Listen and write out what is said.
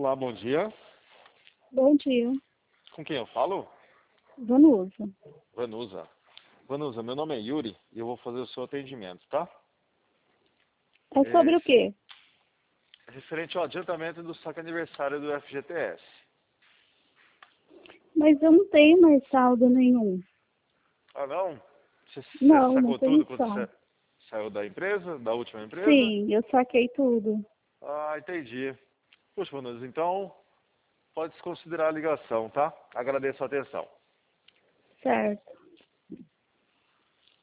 Olá, bom dia. Bom dia, Com quem eu falo? Vanusa. Vanusa. Vanusa, meu nome é Yuri e eu vou fazer o seu atendimento, tá? É sobre o quê? Referente ao adiantamento do saque aniversário do FGTS. Mas eu não tenho mais saldo nenhum. Ah, não? Você Não sacou tudo tenho quando saldo. você saiu da empresa, da última empresa? Sim, eu saquei tudo. Ah, entendi. Puxa, Vanusa, então pode desconsiderar a ligação, tá? Agradeço a atenção. Certo.